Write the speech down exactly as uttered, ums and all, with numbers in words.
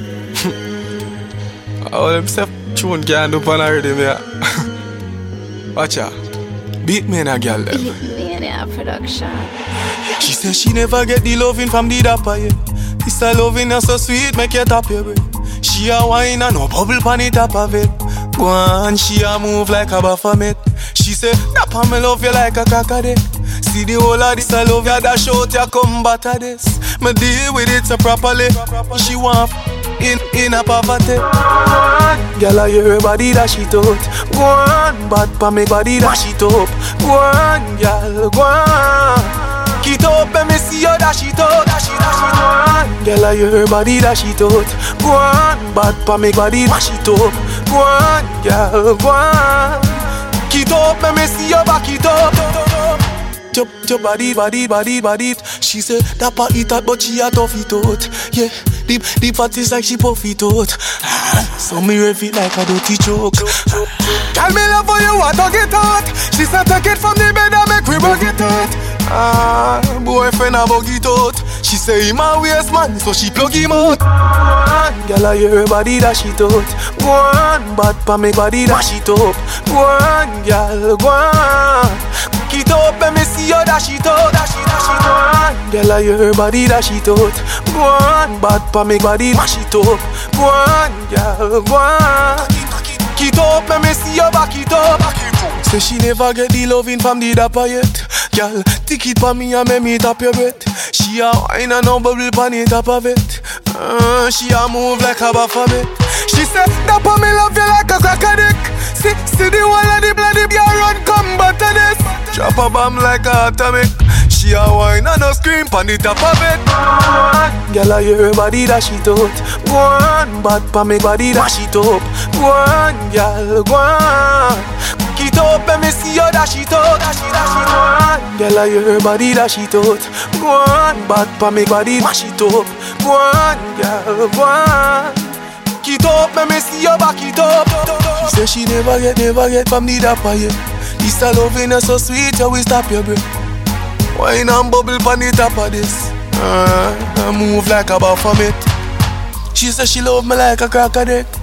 Oh, them step tune can't do pan already, me. Watch out. Beat me in a girl them. Mania production. She says she never get the loving from the dapper, yeah. This a loving is so sweet, make you tap your brain. She a wine and no bubble pan the top of it. Go on, she a move like a baphomet. She say, dapper me love you like a cockadee. See the whole of this I love you, that shout ya come batter this. Me deal with it so properly. She want in, in a poverty. Girl, I hear her body that she taught. Go on, bad pa me body that she top. Go on, girl, go on. Keep up, let me see you that she taught. Girl, I hear her body that she taught. Go on, bad pa me body that she top. Go on, girl, go on. Keep up, let me see you back it up. Your, your body, body, body, body. She say that part eat out, but she a tough it out. Yeah, deep, deep fat is like she puff it out. So me rev it like a dirty joke. Tell me love for you, I don't get out. She said take it from the bed and make we bug it out. Ah, boyfriend a bug it out. She say him a waste man, so she plug him out. Girl, I hear her body that she taught. Go on, bad pa me body that she top. Go on, girl, go on. It up, let me see you that she taught. Girl, I hear her body that she taught. Go on, bad pa me body that she top. Go on, girl, go on. It up, let me see you back it up. Say she never get the loving from the dapper yet. Girl, take it pa me and make me tap your breath. She a wine and no bubble pan the top of it. uh, She a move like a baphomet. She say, dapper me love you like a cockadick. See, see the wall of the bloody girl run come butter this. Drop a bomb like a atomic. She a wine and no scream pan the top of it. Girl, I hear her body that she taught. Go on, bad pa me body that she top. Go on, girl, go on. Keep up, let me see you that she taught. Girl, I hear her body that she taught. Go on, bad pa me body that she top. Go on, girl, go on. Keep up, let me see you back it up. She say she never get, never get from the dapper, yeah. This a loving is so sweet, you will stop your breath. Wine and bubble pan the top of this. uh, I move like a baphomet. She say she love me like a cockadee.